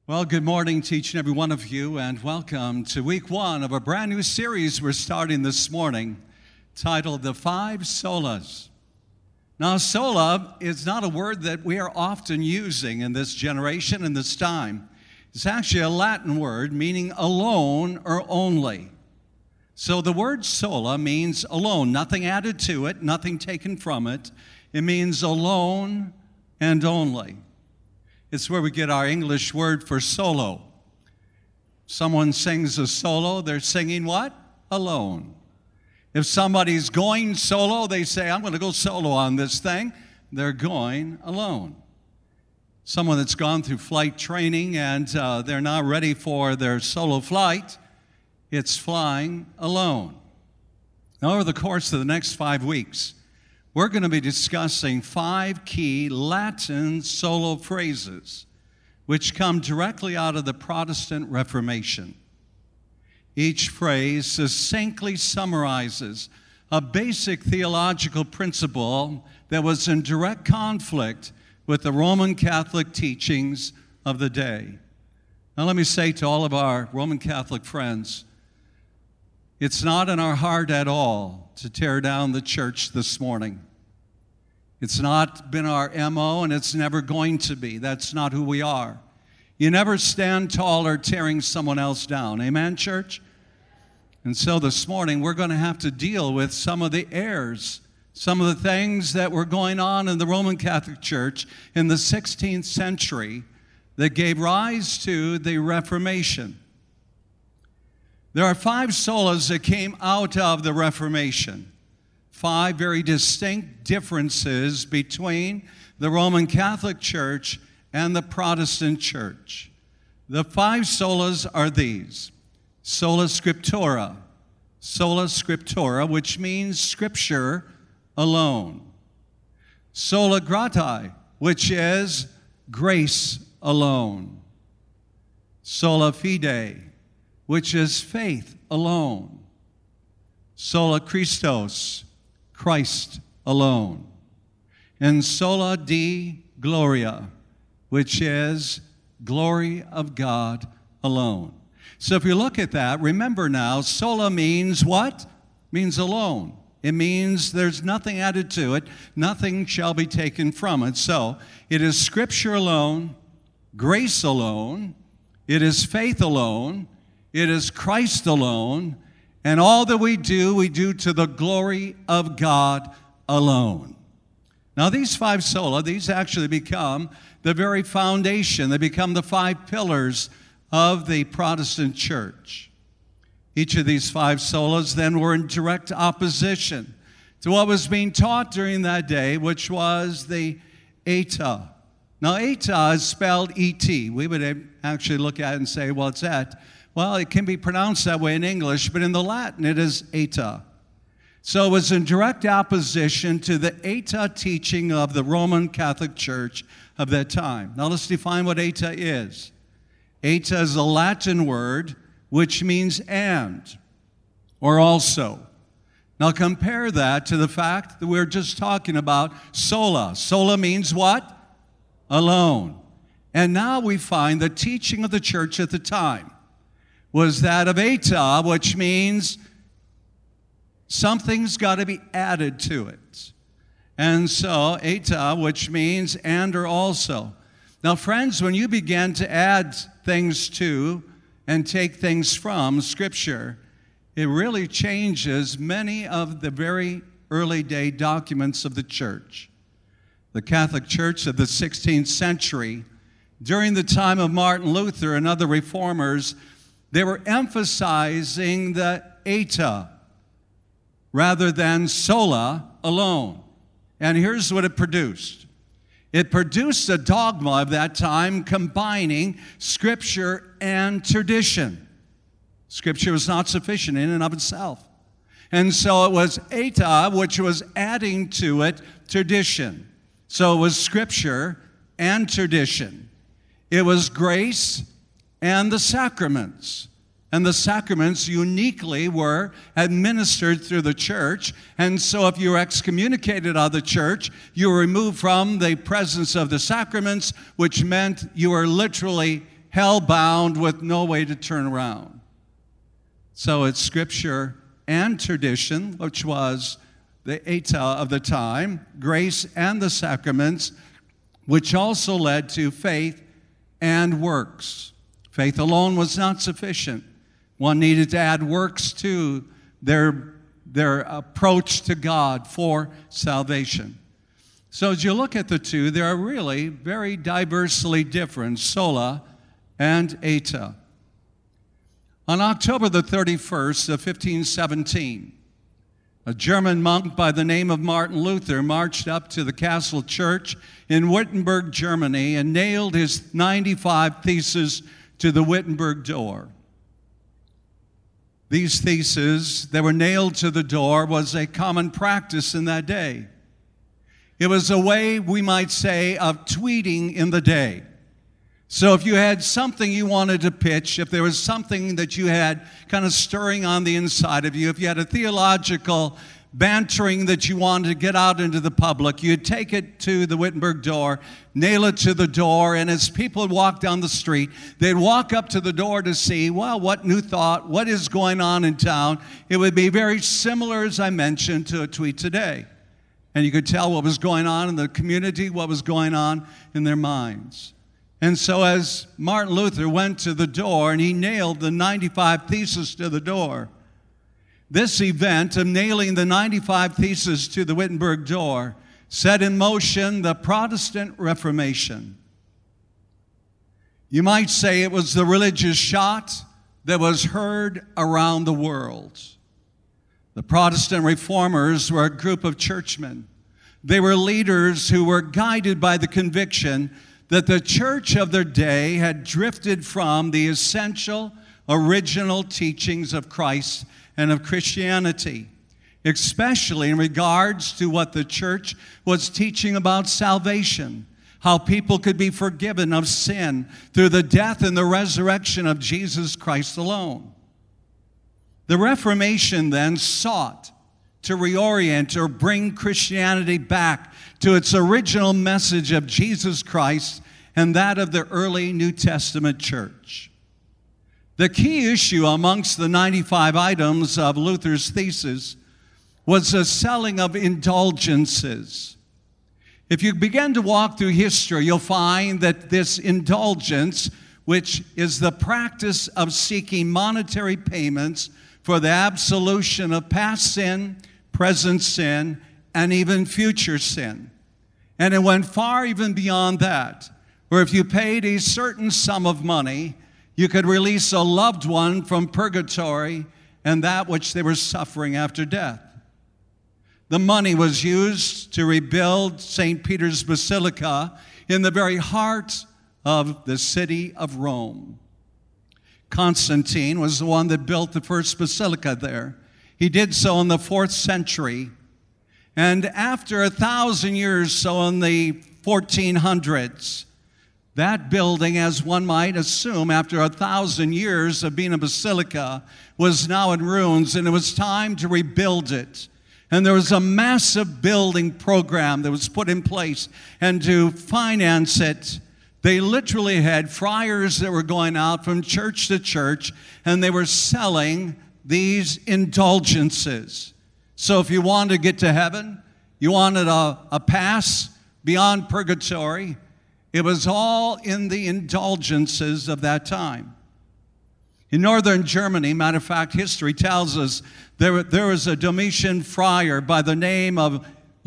Well, good morning to each and every one of you, and welcome to week one of a brand new series we're starting this morning titled The Five Solas. Now, sola is not a word that we are often using in this generation and this time. It's actually a Latin word meaning alone or only. So the word sola means alone, nothing added to it, nothing taken from it. It means alone and only. It's where we get our English word for solo. Someone sings a solo, they're singing what? Alone. If somebody's going solo, they say, I'm going to go solo on this thing. They're going alone. Someone that's gone through flight training and they're now ready for their solo flight, it's flying alone. Now, over the course of the next 5 weeks, we're going to be discussing 5 key Latin solo phrases which come directly out of the Protestant Reformation. Each phrase succinctly summarizes a basic theological principle that was in direct conflict with the Roman Catholic teachings of the day. Now let me say to all of our Roman Catholic friends, it's not in our heart at all to tear down the church this morning. It's not been our MO, and it's never going to be. That's not who we are. You never stand taller tearing someone else down. Amen, church? And so this morning, we're going to have to deal with some of the errors, some of the things that were going on in the Roman Catholic Church in the 16th century that gave rise to the Reformation. There are 5 solas that came out of the Reformation. 5 very distinct differences between the Roman Catholic Church and the Protestant Church. The 5 solas are these: sola scriptura, which means Scripture alone; sola gratia, which is grace alone; sola fide, which is faith alone; sola Christos, Christ alone; and sola Deo gloria, which is glory of God alone. So if you look at that, remember now, sola means what? Means alone. It means there's nothing added to it, nothing shall be taken from it. So it is Scripture alone, grace alone, it is faith alone, it is Christ alone, and all that we do to the glory of God alone. Now these 5 sola, these actually become the very foundation. They become the 5 pillars of the Protestant church. Each of these 5 solas then were in direct opposition to what was being taught during that day, which was the eta. Now eta is spelled E-T. We would actually look at it and say, well, it's that. Well, it can be pronounced that way in English, but in the Latin it is eta. So it was in direct opposition to the eta teaching of the Roman Catholic Church of that time. Now let's define what eta is. Eta is a Latin word which means and, or also. Now compare that to the fact that we're just talking about sola. Sola means what? Alone. And now we find the teaching of the church at the time was that of eta, which means something's got to be added to it. And so eta, which means and or also. Now, friends, when you begin to add things to and take things from Scripture, it really changes many of the very early day documents of the church. The Catholic Church of the 16th century, during the time of Martin Luther and other reformers, they were emphasizing the eta rather than sola alone. And here's what it produced. It produced a dogma of that time combining Scripture and tradition. Scripture was not sufficient in and of itself. And so it was eta, which was adding to it tradition. So it was Scripture and tradition. It was grace and the sacraments. And the sacraments uniquely were administered through the church. And so if you were excommunicated out of the church, you were removed from the presence of the sacraments, which meant you were literally hell-bound with no way to turn around. So it's Scripture and tradition, which was the eta of the time, grace and the sacraments, which also led to faith and works. Faith alone was not sufficient. One needed to add works to their approach to God for salvation. So as you look at the two, they are really very diversely different, sola and eta. On October the 31st of 1517, a German monk by the name of Martin Luther marched up to the Castle Church in Wittenberg, Germany, and nailed his 95 theses to the Wittenberg door. These theses that were nailed to the door was a common practice in that day. It was a way, we might say, of tweeting in the day. So if you had something you wanted to pitch, if there was something that you had kind of stirring on the inside of you, if you had a theological bantering that you wanted to get out into the public, you'd take it to the Wittenberg door, nail it to the door, and as people would walk down the street, they'd walk up to the door to see, well, what new thought, what is going on in town. It would be very similar, as I mentioned, to a tweet today. And you could tell what was going on in the community, what was going on in their minds. And so as Martin Luther went to the door and he nailed the 95 theses to the door, this event of nailing the 95 theses to the Wittenberg door set in motion the Protestant Reformation. You might say it was the religious shot that was heard around the world. The Protestant reformers were a group of churchmen. They were leaders who were guided by the conviction that the church of their day had drifted from the essential, original teachings of Christ and of Christianity, especially in regards to what the church was teaching about salvation, how people could be forgiven of sin through the death and the resurrection of Jesus Christ alone. The Reformation then sought to reorient or bring Christianity back to its original message of Jesus Christ and that of the early New Testament church. The key issue amongst the 95 items of Luther's thesis was the selling of indulgences. If you begin to walk through history, you'll find that this indulgence, which is the practice of seeking monetary payments for the absolution of past sin, present sin, and even future sin. And it went far even beyond that, where if you paid a certain sum of money, you could release a loved one from purgatory and that which they were suffering after death. The money was used to rebuild St. Peter's Basilica in the very heart of the city of Rome. Constantine was the one that built the first basilica there. He did so in the 4th century. And after 1,000 years, so in the 1400s, that building, as one might assume, after 1,000 years of being a basilica, was now in ruins, and it was time to rebuild it. And there was a massive building program that was put in place. And to finance it, they literally had friars that were going out from church to church, and they were selling these indulgences. So if you wanted to get to heaven, you wanted a pass beyond purgatory, it was all in the indulgences of that time. In northern Germany, matter of fact, history tells us there was a Domitian friar by the name of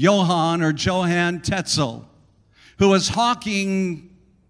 Johann Tetzel, who was hawking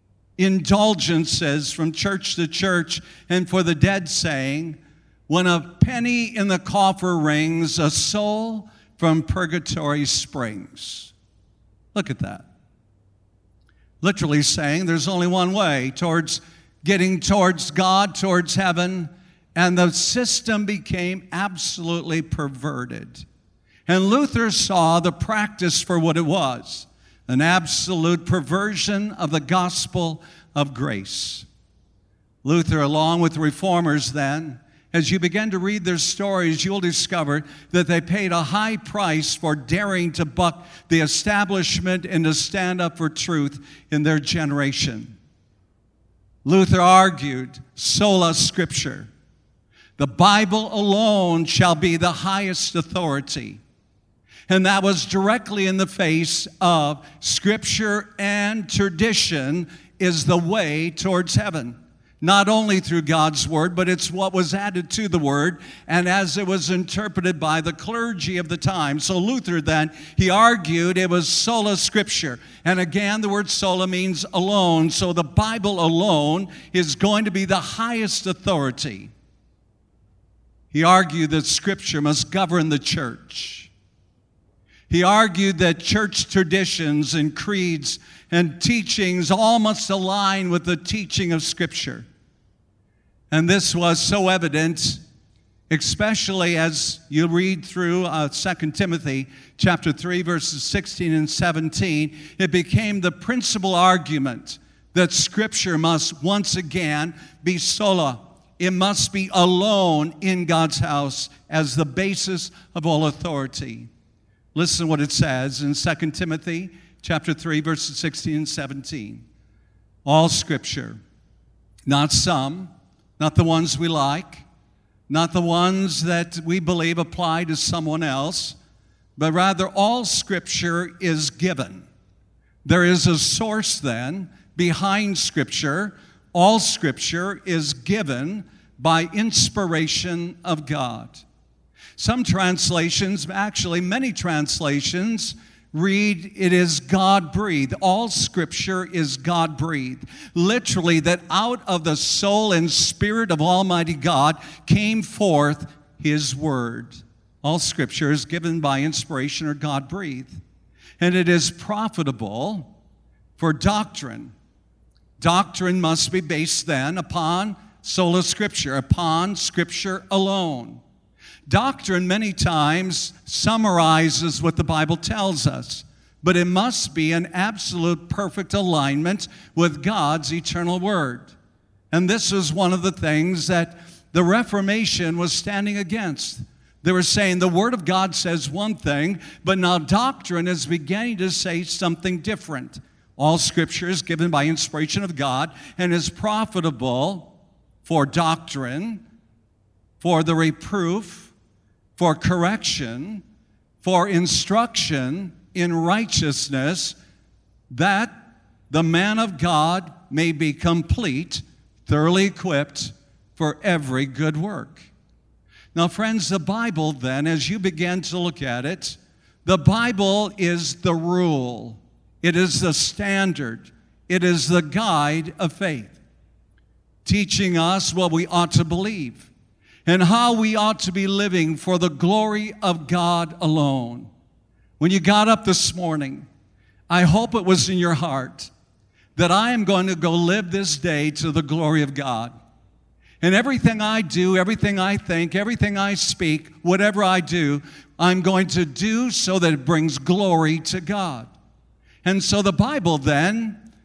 indulgences from church to church, and for the dead saying, when a penny in the coffer rings, a soul from purgatory springs. Look at that. Literally saying there's only one way towards getting towards God, towards heaven, and the system became absolutely perverted. And Luther saw the practice for what it was, an absolute perversion of the gospel of grace. Luther, along with the reformers then, as you begin to read their stories, you'll discover that they paid a high price for daring to buck the establishment and to stand up for truth in their generation. Luther argued, sola scriptura. The Bible alone shall be the highest authority. And that was directly in the face of Scripture and tradition is the way towards heaven. Not only through God's Word, but it's what was added to the Word and as it was interpreted by the clergy of the time. So Luther then, he argued it was sola scriptura. And again, the word sola means alone. So the Bible alone is going to be the highest authority. He argued that Scripture must govern the church. He argued that church traditions and creeds and teachings all must align with the teaching of Scripture. And this was so evident, especially as you read through 2 Timothy chapter 3, verses 16 and 17. It became the principal argument that Scripture must once again be sola. It must be alone in God's house as the basis of all authority. Listen what it says in 2 Timothy chapter 3, verses 16 and 17. All Scripture, not some, not the ones we like, not the ones that we believe apply to someone else, but rather all Scripture is given. There is a source then behind Scripture. All Scripture is given by inspiration of God. Some translations, actually many translations, read, it is God-breathed. All Scripture is God-breathed. Literally, that out of the soul and spirit of Almighty God came forth His Word. All Scripture is given by inspiration or God-breathed. And it is profitable for doctrine. Doctrine must be based then upon sola scriptura, upon Scripture alone. Doctrine many times summarizes what the Bible tells us, but it must be an absolute perfect alignment with God's eternal Word. And this is one of the things that the Reformation was standing against. They were saying the Word of God says one thing, but now doctrine is beginning to say something different. All Scripture is given by inspiration of God and is profitable for doctrine, for the reproof, for correction, for instruction in righteousness, that the man of God may be complete, thoroughly equipped for every good work. Now, friends, the Bible then, as you begin to look at it, the Bible is the rule. It is the standard. It is the guide of faith, teaching us what we ought to believe and how we ought to be living for the glory of God alone. When you got up this morning, I hope it was in your heart that I am going to go live this day to the glory of God. And everything I do, everything I think, everything I speak, whatever I do, I'm going to do so that it brings glory to God. And so the Bible then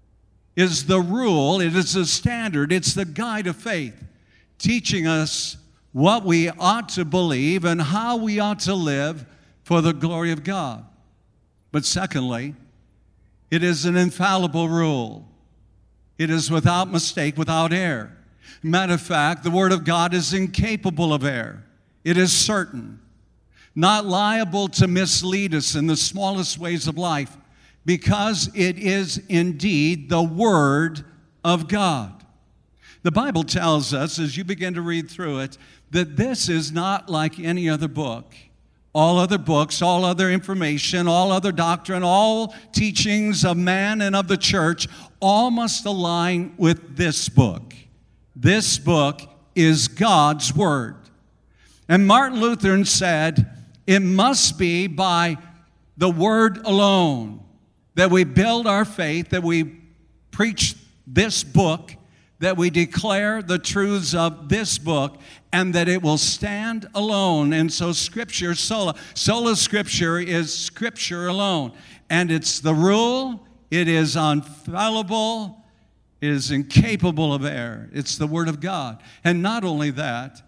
is the rule, it is the standard, it's the guide of faith, teaching us what we ought to believe and how we ought to live for the glory of God. But secondly, it is an infallible rule. It is without mistake, without error. Matter of fact, the Word of God is incapable of error. It is certain, not liable to mislead us in the smallest ways of life, because it is indeed the Word of God. The Bible tells us, as you begin to read through it, that this is not like any other book. All other books, all other information, all other doctrine, all teachings of man and of the church, all must align with this book. This book is God's Word. And Martin Luther said, it must be by the Word alone that we build our faith, that we preach this book, that we declare the truths of this book, and that it will stand alone. And so Scripture, sola Scriptura is Scripture alone. And it's the rule, it is infallible, it is incapable of error. It's the Word of God. And not only that,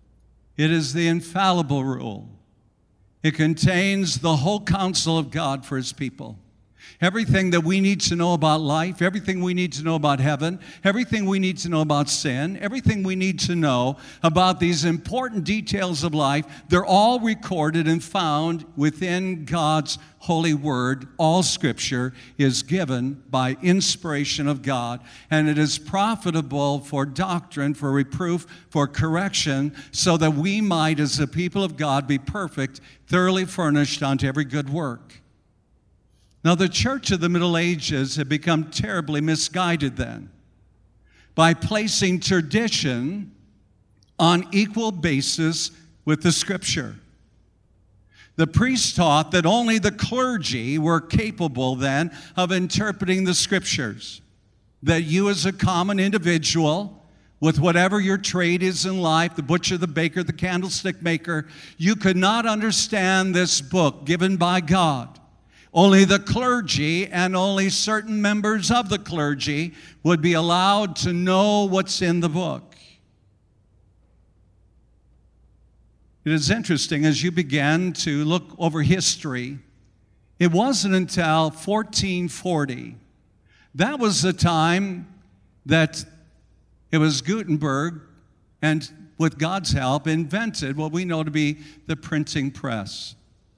it is the infallible rule. It contains the whole counsel of God for His people. Everything that we need to know about life, everything we need to know about heaven, everything we need to know about sin, everything we need to know about these important details of life, they're all recorded and found within God's holy word. All Scripture is given by inspiration of God, and it is profitable for doctrine, for reproof, for correction, so that we might, as the people of God, be perfect, thoroughly furnished unto every good work. Now, the church of the Middle Ages had become terribly misguided then by placing tradition on equal basis with the Scripture. The priests taught that only the clergy were capable then of interpreting the Scriptures, that you as a common individual, with whatever your trade is in life, the butcher, the baker, the candlestick maker, you could not understand this book given by God. Only the clergy and only certain members of the clergy would be allowed to know what's in the book. It is interesting as you begin to look over history, it wasn't until 1440. That was the time that it was Gutenberg, and with God's help, invented what we know to be the printing press.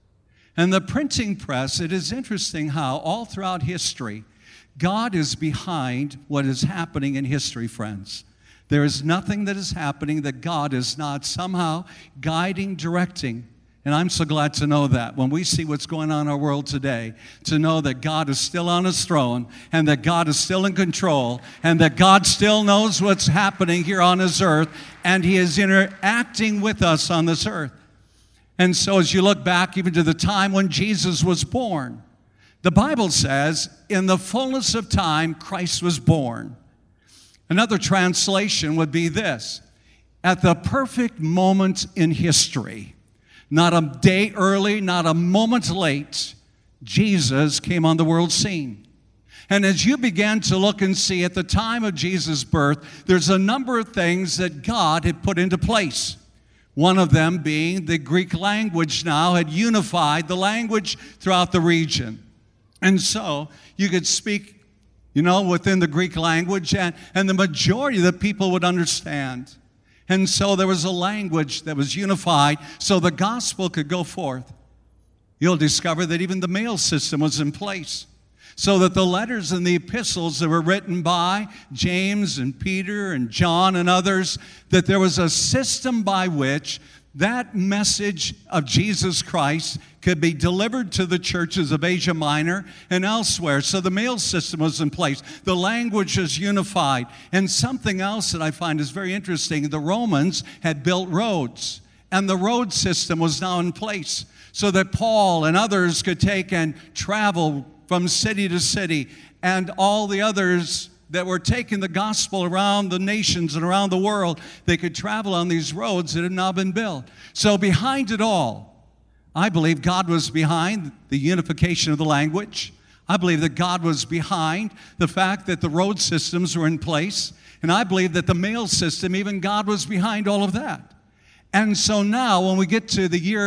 And the printing press, it is interesting how all throughout history, God is behind what is happening in history, friends. There is nothing that is happening that God is not somehow guiding, directing. And I'm so glad to know that when we see what's going on in our world today, to know that God is still on his throne and that God is still in control and that God still knows what's happening here on this earth and he is interacting with us on this earth. And so as you look back even to the time when Jesus was born, the Bible says, in the fullness of time, Christ was born. Another translation would be this: at the perfect moment in history, not a day early, not a moment late, Jesus came on the world scene. And as you began to look and see at the time of Jesus' birth, there's a number of things that God had put into place. One of them being the Greek language now had unified the language throughout the region. And so you could speak, within the Greek language, and the majority of the people would understand. And so there was a language that was unified so the gospel could go forth. You'll discover that even the mail system was in place, so that the letters and the epistles that were written by James and Peter and John and others, that there was a system by which that message of Jesus Christ could be delivered to the churches of Asia Minor and elsewhere. So the mail system was in place. The language was unified. And something else that I find is very interesting, the Romans had built roads, and the road system was now in place so that Paul and others could take and travel from city to city, and all the others that were taking the gospel around the nations and around the world, they could travel on these roads that had now been built. So behind it all, I believe God was behind the unification of the language. I believe that God was behind the fact that the road systems were in place. And I believe that the mail system, even God was behind all of that. And so now when we get to the year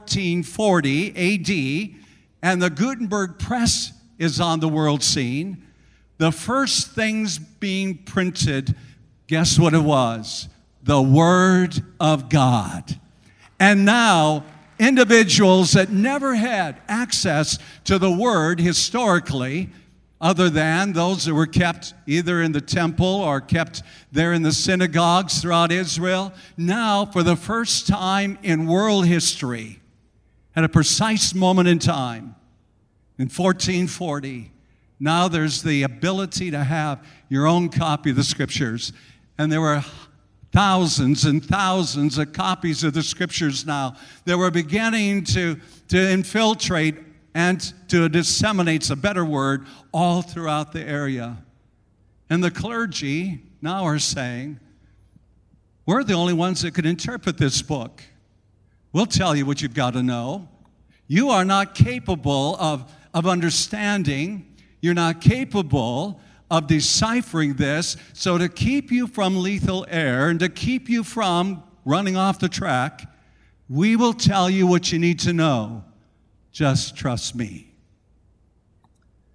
1440 AD, and the Gutenberg press is on the world scene, the first things being printed, guess what it was? The Word of God. And now, individuals that never had access to the Word historically, other than those that were kept either in the temple or kept there in the synagogues throughout Israel, now, for the first time in world history, at a precise moment in time, in 1440, now there's the ability to have your own copy of the Scriptures. And there were thousands and thousands of copies of the Scriptures now that were beginning to infiltrate and to disseminate, a better word, all throughout the area. And the clergy now are saying, we're the only ones that can interpret this book. We'll tell you what you've got to know. You are not capable of understanding. You're not capable of deciphering this. So to keep you from lethal error and to keep you from running off the track, we will tell you what you need to know. Just trust me.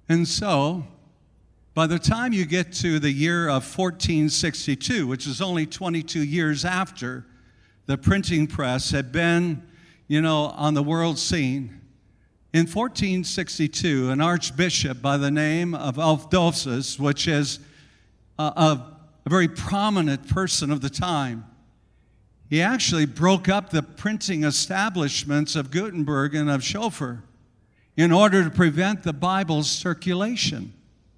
And so, by the time you get to the year of 1462, which is only 22 years after the printing press had been, on the world scene, in 1462, an archbishop by the name of Adolphus, which is a very prominent person of the time, he actually broke up the printing establishments of Gutenberg and of Schoeffer in order to prevent the Bible's circulation.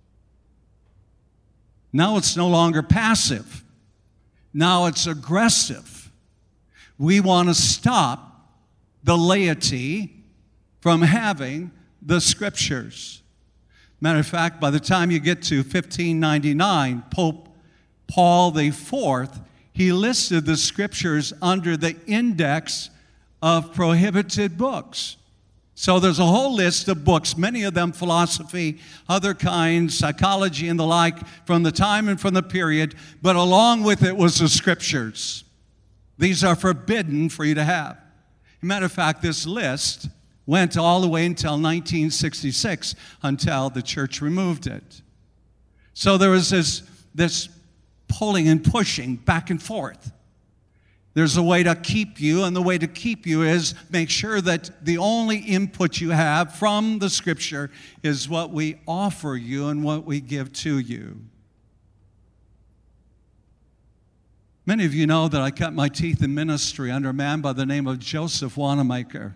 Now it's no longer passive. Now it's aggressive. We want to stop the laity from having the Scriptures. Matter of fact, by the time you get to 1599, Pope Paul IV, he listed the Scriptures under the index of prohibited books. So there's a whole list of books, many of them philosophy, other kinds, psychology and the like, from the time and from the period, but along with it was the Scriptures. These are forbidden for you to have. As a matter of fact, this list went all the way until 1966, until the church removed it. So there was this pulling and pushing back and forth. There's a way to keep you, and the way to keep you is make sure that the only input you have from the Scripture is what we offer you and what we give to you. Many of you know that I cut my teeth in ministry under a man by the name of Joseph Wanamaker.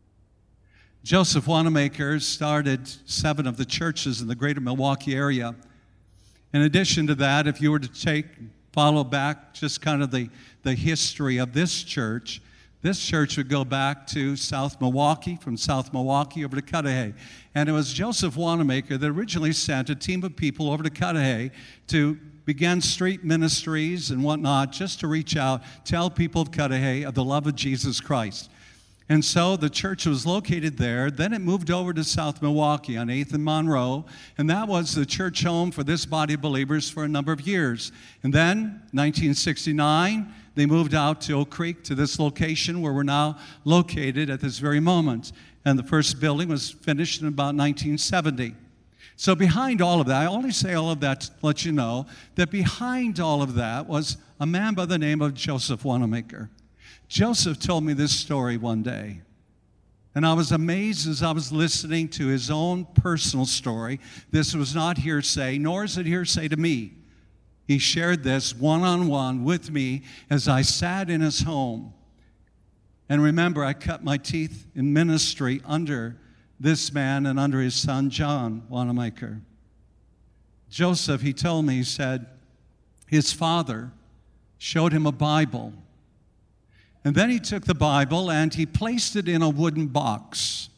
Joseph Wanamaker started 7 of the churches in the greater Milwaukee area. In addition to that, if you were to follow back just kind of the history of this church would go back to South Milwaukee, from South Milwaukee over to Cudahy. And it was Joseph Wanamaker that originally sent a team of people over to Cudahy to begin street ministries and whatnot, just to reach out, tell people of Cudahy of the love of Jesus Christ. And so the church was located there. Then it moved over to South Milwaukee on 8th and Monroe, and that was the church home for this body of believers for a number of years. And then, 1969, they moved out to Oak Creek, to this location where we're now located at this very moment. And the first building was finished in about 1970. So behind all of that, I only say all of that to let you know that behind all of that was a man by the name of Joseph Wanamaker. Joseph told me this story one day, and I was amazed as I was listening to his own personal story. This was not hearsay, nor is it hearsay to me. He shared this one-on-one with me as I sat in his home. And remember, I cut my teeth in ministry under this man and under his son, John Wanamaker. Joseph, he told me, he said, his father showed him a Bible. And then he took the Bible and he placed it in a wooden box.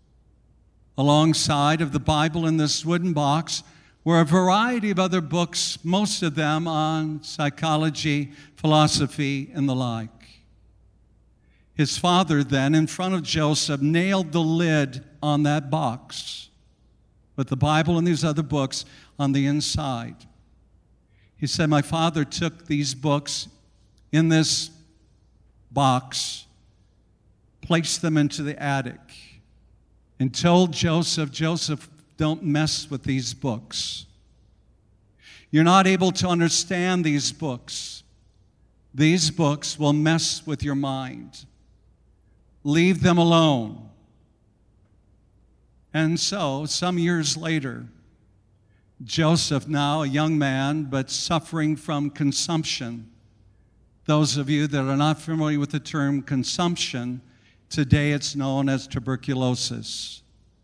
Alongside of the Bible in this wooden box were a variety of other books, most of them on psychology, philosophy, and the like. His father then, in front of Joseph, nailed the lid on that box with the Bible and these other books on the inside. He said, my father took these books in this box, placed them into the attic, and told Joseph, don't mess with these books. You're not able to understand these books. These books will mess with your mind. Leave them alone. And so, some years later, Joseph, now a young man, but suffering from consumption. Those of you that are not familiar with the term consumption, today it's known as tuberculosis.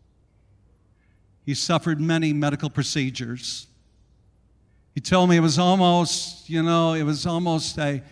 He suffered many medical procedures. He told me it was almost a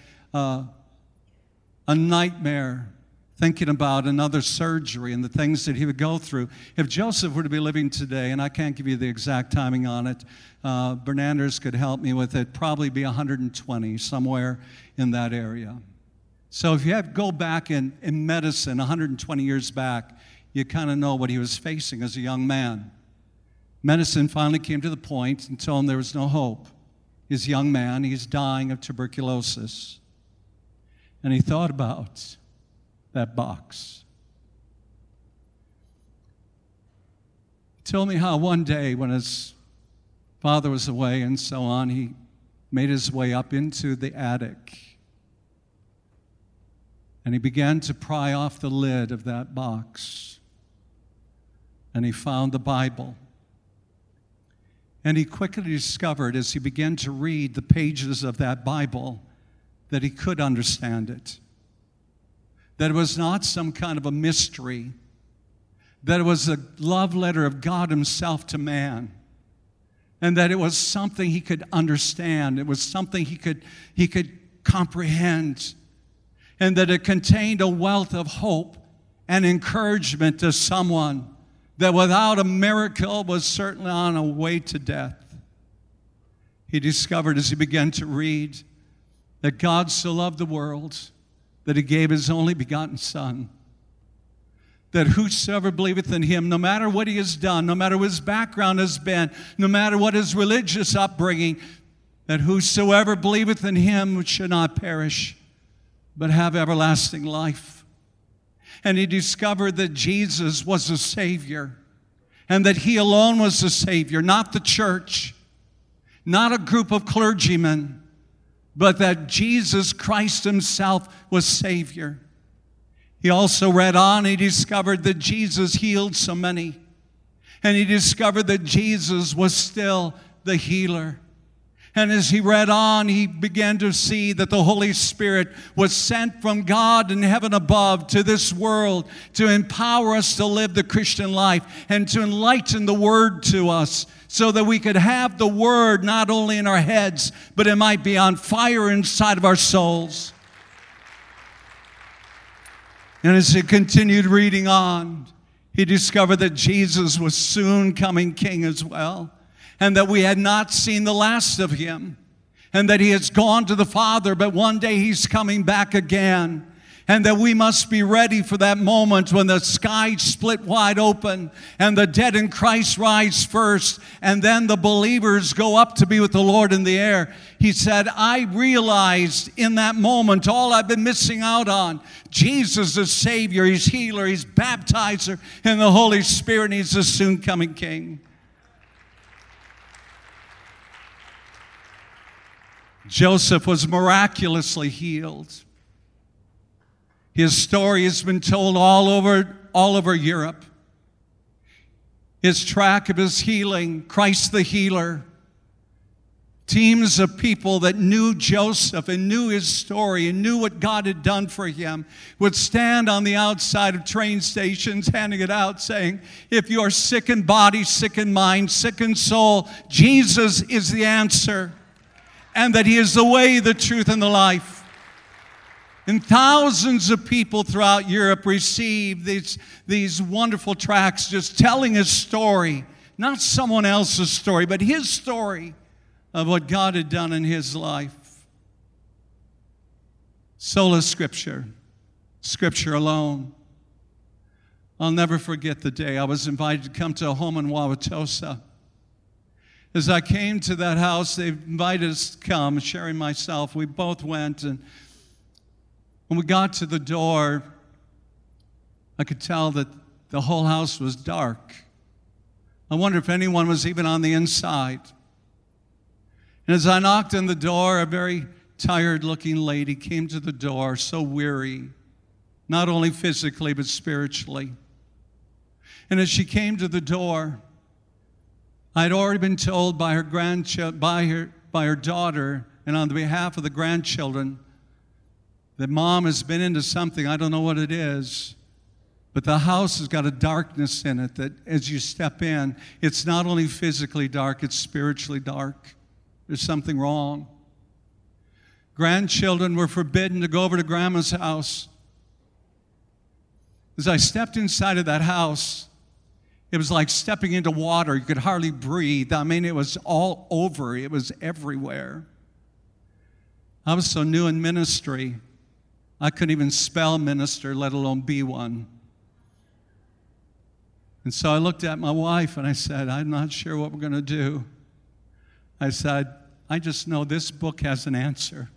nightmare thinking about another surgery and the things that he would go through. If Joseph were to be living today, and I can't give you the exact timing on it, Bernanders could help me with it, probably be 120, somewhere in that area. So if you go back in medicine 120 years back, you kind of know what he was facing as a young man. Medicine finally came to the point and told him there was no hope. He's a young man, he's dying of tuberculosis. And he thought about that box. He told me how one day when his father was away and so on, he made his way up into the attic. And he began to pry off the lid of that box. And he found the Bible. And he quickly discovered as he began to read the pages of that Bible that he could understand it. That it was not some kind of a mystery. That it was a love letter of God himself to man. And that it was something he could understand. It was something he could comprehend. And that it contained a wealth of hope and encouragement to someone that without a miracle was certainly on a way to death. He discovered as he began to read that God so loved the world that he gave his only begotten Son, that whosoever believeth in him, no matter what he has done, no matter what his background has been, no matter what his religious upbringing, that whosoever believeth in him should not perish, but have everlasting life. And he discovered that Jesus was the Savior, and that he alone was the Savior, not the church, not a group of clergymen, but that Jesus Christ himself was Savior. He also read on, he discovered that Jesus healed so many. And he discovered that Jesus was still the healer. And as he read on, he began to see that the Holy Spirit was sent from God in heaven above to this world to empower us to live the Christian life and to enlighten the Word to us so that we could have the Word not only in our heads, but it might be on fire inside of our souls. And as he continued reading on, he discovered that Jesus was soon coming King as well, and that we had not seen the last of him, and that he has gone to the Father, but one day he's coming back again, and that we must be ready for that moment when the sky split wide open and the dead in Christ rise first, and then the believers go up to be with the Lord in the air. He said, I realized in that moment all I've been missing out on. Jesus is Savior, he's healer, he's baptizer in the Holy Spirit, and he's the soon coming King. Joseph was miraculously healed. His story has been told all over Europe. His track of his healing, Christ the healer. Teams of people that knew Joseph and knew his story and knew what God had done for him would stand on the outside of train stations handing it out saying, if you are sick in body, sick in mind, sick in soul, Jesus is the answer. And that he is the way, the truth, and the life. And thousands of people throughout Europe received these wonderful tracts just telling his story. Not someone else's story, but his story of what God had done in his life. Sola Scripture, Scripture alone. I'll never forget the day I was invited to come to a home in Wauwatosa. As I came to that house, they invited us to come, Sherry and myself. We both went, and when we got to the door, I could tell that the whole house was dark. I wondered if anyone was even on the inside. And as I knocked on the door, a very tired-looking lady came to the door, so weary, not only physically but spiritually. And as she came to the door, I'd already been told by her by her daughter, and on behalf of the grandchildren, that Mom has been into something. I don't know what it is, but the house has got a darkness in it that as you step in, it's not only physically dark, it's spiritually dark. There's something wrong. Grandchildren were forbidden to go over to Grandma's house. As I stepped inside of that house, it was like stepping into water. You could hardly breathe. I mean, it was all over. It was everywhere. I was so new in ministry, I couldn't even spell minister, let alone be one. And so I looked at my wife and I said, I'm not sure what we're going to do. I said, I just know this book has an answer.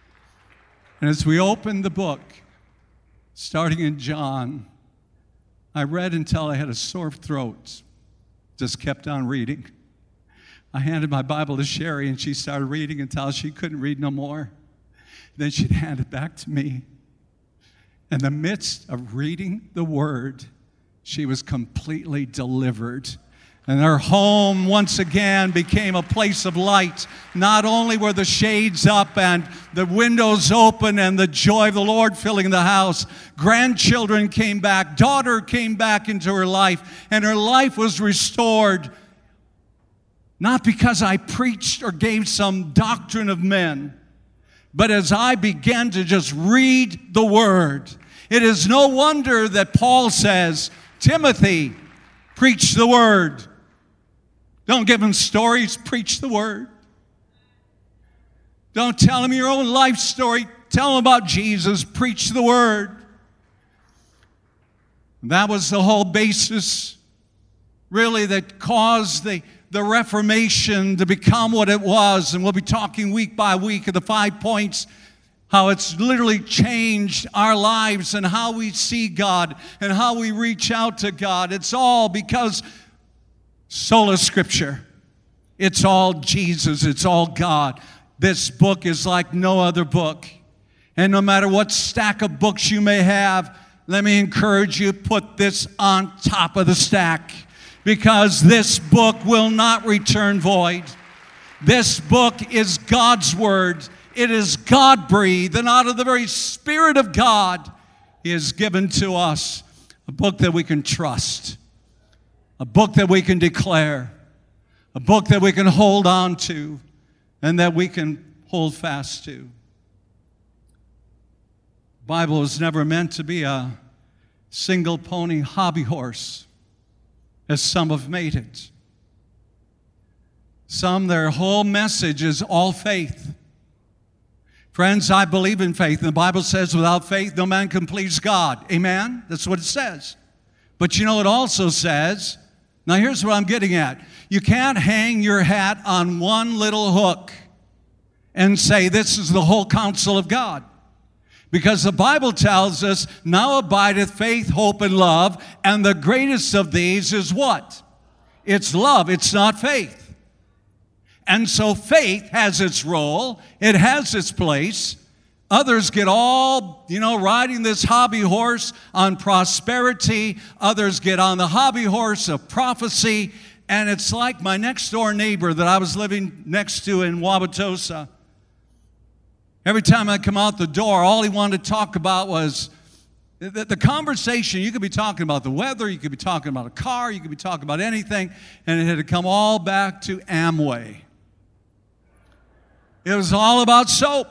And as we opened the book, starting in John, I read until I had a sore throat. Just kept on reading. I handed my Bible to Sherry, and she started reading until she couldn't read no more. Then she'd hand it back to me. In the midst of reading the Word, she was completely delivered. And her home once again became a place of light. Not only were the shades up and the windows open and the joy of the Lord filling the house, grandchildren came back, daughter came back into her life, and her life was restored. Not because I preached or gave some doctrine of men, but as I began to just read the Word. It is no wonder that Paul says, Timothy, preach the Word. Don't give them stories, preach the Word. Don't tell them your own life story. Tell them about Jesus, preach the Word. That was the whole basis, really, that caused the Reformation to become what it was. And we'll be talking week by week of the 5 points, how it's literally changed our lives and how we see God and how we reach out to God. It's all because sola Scripture. It's all Jesus. It's all God. This book is like no other book. And no matter what stack of books you may have, let me encourage you, put this on top of the stack, because this book will not return void. This book is God's Word. It is God-breathed, and out of the very Spirit of God, He has given to us a book that we can trust, a book that we can declare, a book that we can hold on to, and that we can hold fast to. The Bible was never meant to be a single pony hobby horse, as some have made it. Some, their whole message is all faith. Friends, I believe in faith. And the Bible says without faith, no man can please God. Amen? That's what it says. But you know, it also says, now here's what I'm getting at. You can't hang your hat on one little hook and say this is the whole counsel of God. Because the Bible tells us, now abideth faith, hope, and love, and the greatest of these is what? It's love. It's not faith. And so faith has its role. It has its place. Others get all, riding this hobby horse on prosperity. Others get on the hobby horse of prophecy. And it's like my next door neighbor that I was living next to in Wauwatosa. Every time I come out the door, all he wanted to talk about was the conversation. You could be talking about the weather. You could be talking about a car. You could be talking about anything. And it had to come all back to Amway. It was all about soap.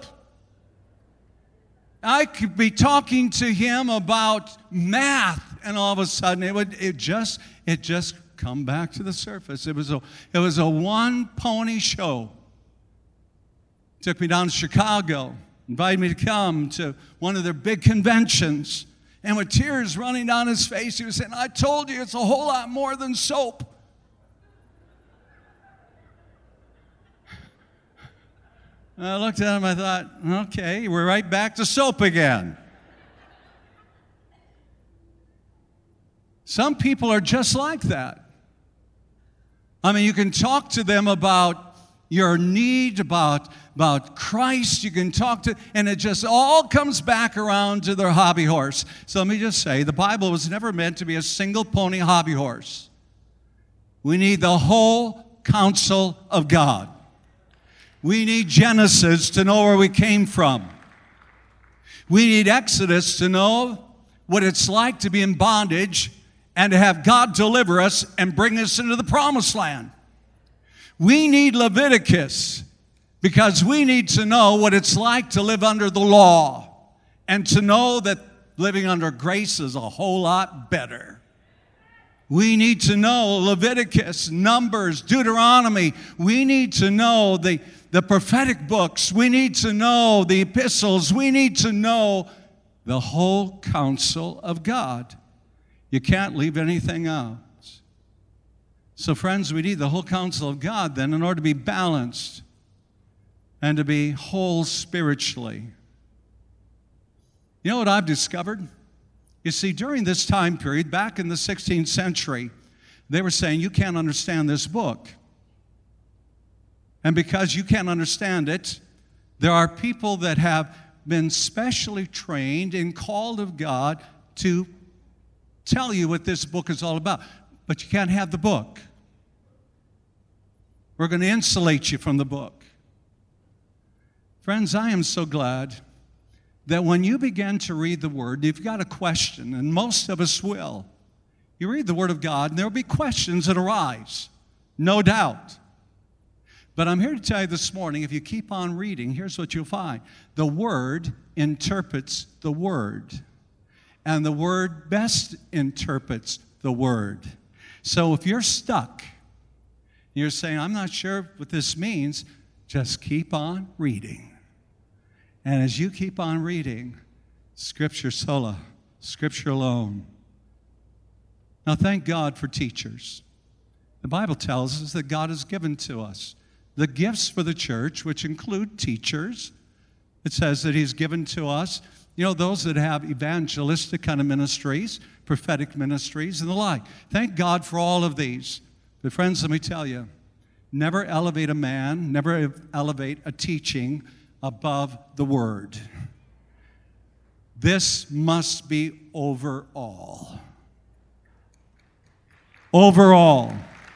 I could be talking to him about math, and all of a sudden it just come back to the surface. It was a one pony show. Took me down to Chicago, invited me to come to one of their big conventions, and with tears running down his face, he was saying, "I told you it's a whole lot more than soap." And I looked at him, I thought, okay, we're right back to soap again. Some people are just like that. I mean, you can talk to them about your need, about Christ. You can talk to, and it just all comes back around to their hobby horse. So let me just say, the Bible was never meant to be a single pony hobby horse. We need the whole counsel of God. We need Genesis to know where we came from. We need Exodus to know what it's like to be in bondage and to have God deliver us and bring us into the promised land. We need Leviticus because we need to know what it's like to live under the law and to know that living under grace is a whole lot better. We need to know Leviticus, Numbers, Deuteronomy. We need to know the prophetic books. We need to know the epistles. We need to know the whole counsel of God. You can't leave anything out. So, friends, we need the whole counsel of God then in order to be balanced and to be whole spiritually. You know what I've discovered? You see, during this time period, back in the 16th century, they were saying, you can't understand this book. And because you can't understand it, there are people that have been specially trained and called of God to tell you what this book is all about. But you can't have the book. We're going to insulate you from the book. Friends, I am so glad that when you begin to read the Word, you've got a question, and most of us will. You read the Word of God, and there will be questions that arise, no doubt. But I'm here to tell you this morning, if you keep on reading, here's what you'll find. The Word interprets the Word, and the Word best interprets the Word. So if you're stuck, you're saying, I'm not sure what this means, just keep on reading. And as you keep on reading, Scripture sola, Scripture alone. Now, thank God for teachers. The Bible tells us that God has given to us the gifts for the church, which include teachers. It says that He's given to us, those that have evangelistic kind of ministries, prophetic ministries, and the like. Thank God for all of these. But friends, let me tell you, never elevate a man, never elevate a teaching above the Word. This must be overall. Overall.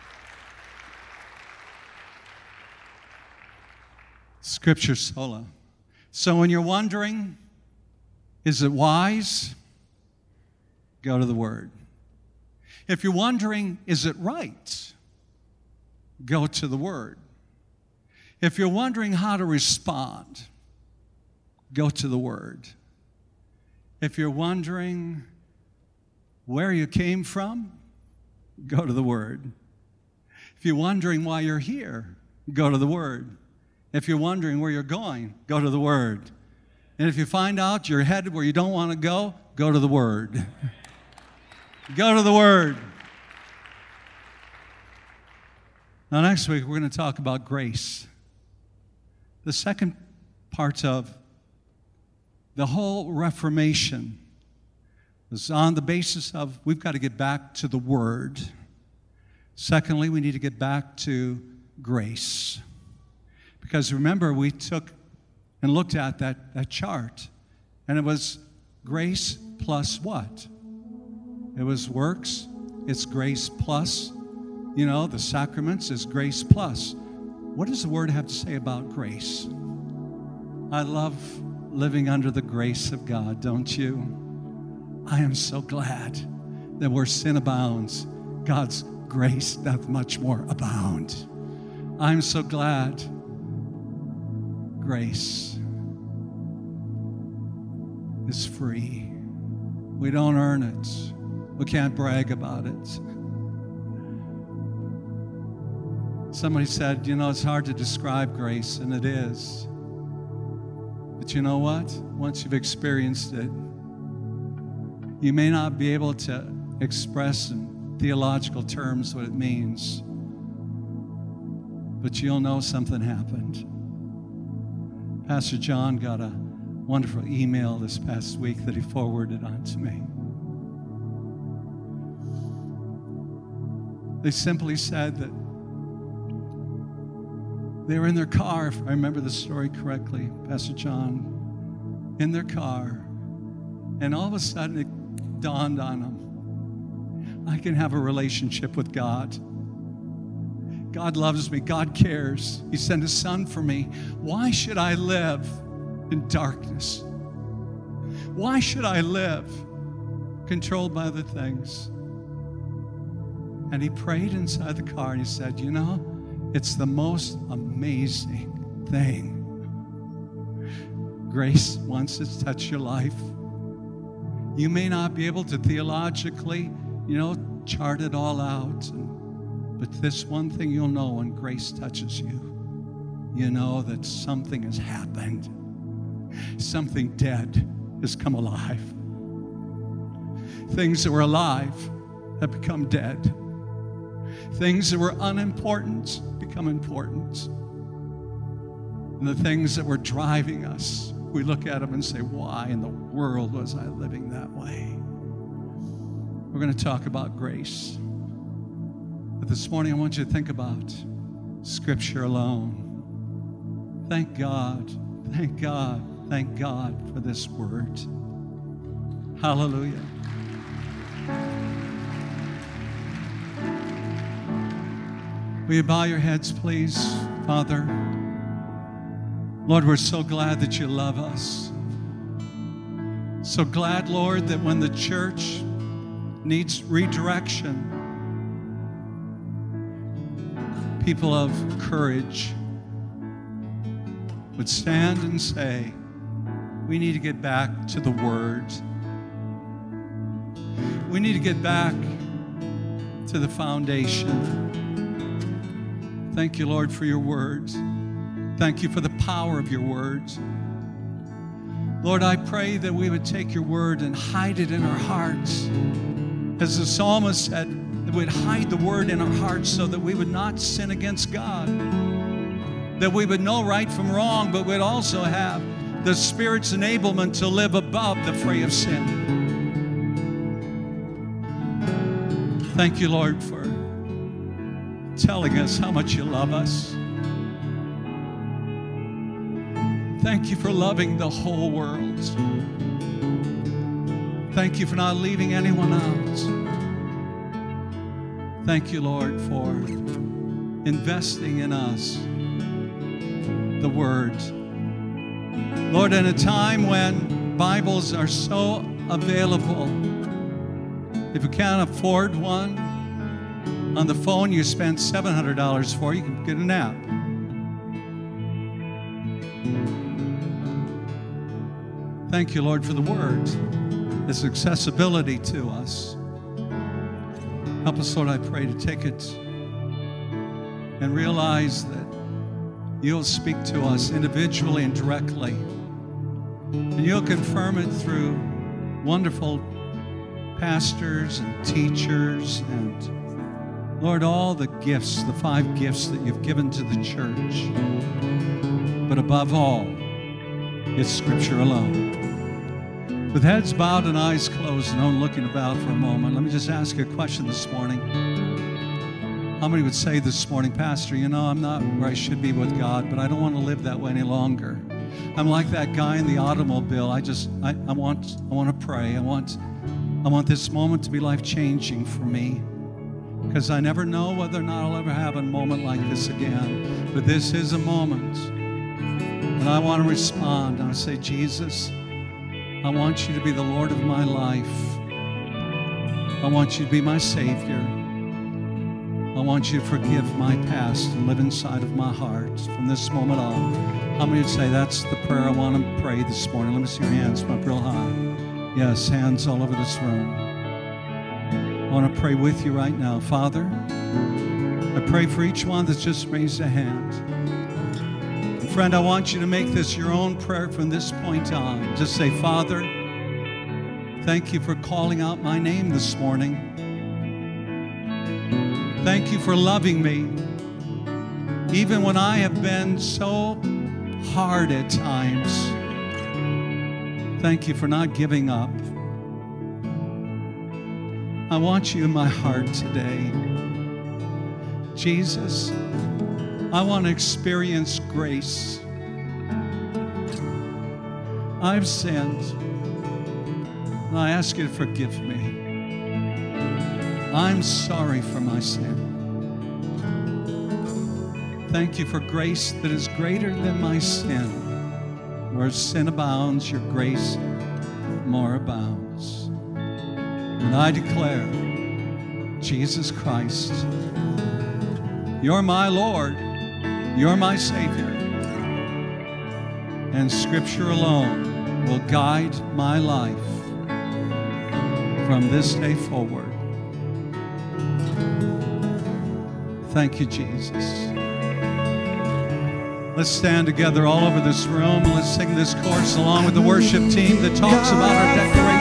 Scripture sola. So when you're wondering, is it wise? Go to the Word. If you're wondering, is it right? Go to the Word. If you're wondering how to respond, go to the Word. If you're wondering where you came from, go to the Word. If you're wondering why you're here, go to the Word. If you're wondering where you're going, go to the Word. And if you find out you're headed where you don't want to go to the Word. Go to the Word. Now, next week, we're going to talk about grace. The second part of the whole Reformation was on the basis of we've got to get back to the Word. Secondly, we need to get back to grace. Because remember, we took and looked at that chart, and it was grace plus what? It was works, it's grace plus. The sacraments is grace plus. What does the Word have to say about grace? I love living under the grace of God, don't you? I am so glad that where sin abounds, God's grace doth much more abound. I'm so glad grace is free. We don't earn it. We can't brag about it. Somebody said, it's hard to describe grace, and it is. But you know what? Once you've experienced it, you may not be able to express in theological terms what it means, but you'll know something happened. Pastor John got a wonderful email this past week that he forwarded on to me. They simply said that they were in their car, if I remember the story correctly, Pastor John, in their car, and all of a sudden it dawned on them, I can have a relationship with God. God loves me. God cares. He sent His Son for me. Why should I live in darkness? Why should I live controlled by other things? And he prayed inside the car, and he said, it's the most amazing thing. Grace wants to touch your life. You may not be able to theologically, chart it all out. But this one thing you'll know when grace touches you, you know that something has happened. Something dead has come alive. Things that were alive have become dead. Things that were unimportant become important. And the things that were driving us, we look at them and say, why in the world was I living that way? We're going to talk about grace. But this morning, I want you to think about Scripture alone. Thank God, thank God, thank God for this word. Hallelujah. Will you bow your heads, please, Father? Lord, we're so glad that you love us. So glad, Lord, that when the church needs redirection, people of courage would stand and say, we need to get back to the Word. We need to get back to the foundation. Thank you, Lord, for your words. Thank you for the power of your words. Lord, I pray that we would take your word and hide it in our hearts. As the psalmist said, that we'd hide the word in our hearts so that we would not sin against God. That we would know right from wrong, but we'd also have the Spirit's enablement to live above the fray of sin. Thank you, Lord, for telling us how much you love us. Thank you for loving the whole world. Thank you for not leaving anyone out. Thank you, Lord, for investing in us the Word. Lord, in a time when Bibles are so available, if you can't afford one, on the phone you spend $700 for, you can get an app. Thank you, Lord, for the Word, its accessibility to us. Help us, Lord, I pray, to take it and realize that you'll speak to us individually and directly. And you'll confirm it through wonderful pastors and teachers and, Lord, all the gifts, the 5 gifts that you've given to the church. But above all, it's Scripture alone. With heads bowed and eyes closed and no one looking about for a moment, let me just ask you a question this morning. How many would say this morning, Pastor, you know, I'm not where I should be with God, but I don't want to live that way any longer. I'm like that guy in the automobile. I want to pray. I want this moment to be life-changing for me, because I never know whether or not I'll ever have a moment like this again. But this is a moment. And I want to respond. I say, Jesus, I want you to be the Lord of my life. I want you to be my Savior. I want you to forgive my past and live inside of my heart from this moment on. How many would say that's the prayer I want to pray this morning? Let me see your hands up real high. Yes, hands all over this room. I want to pray with you right now. Father, I pray for each one that's just raised a hand. Friend, I want you to make this your own prayer from this point on. Just say, Father, thank you for calling out my name this morning. Thank you for loving me, even when I have been so hard at times. Thank you for not giving up. I want you in my heart today. Jesus, I want to experience grace. I've sinned, and I ask you to forgive me. I'm sorry for my sin. Thank you for grace that is greater than my sin. Where sin abounds, your grace more abounds. And I declare, Jesus Christ, you're my Lord. You're my Savior, and Scripture alone will guide my life from this day forward. Thank you, Jesus. Let's stand together all over this room. Let's sing this chorus along with the worship team that talks about our declaration.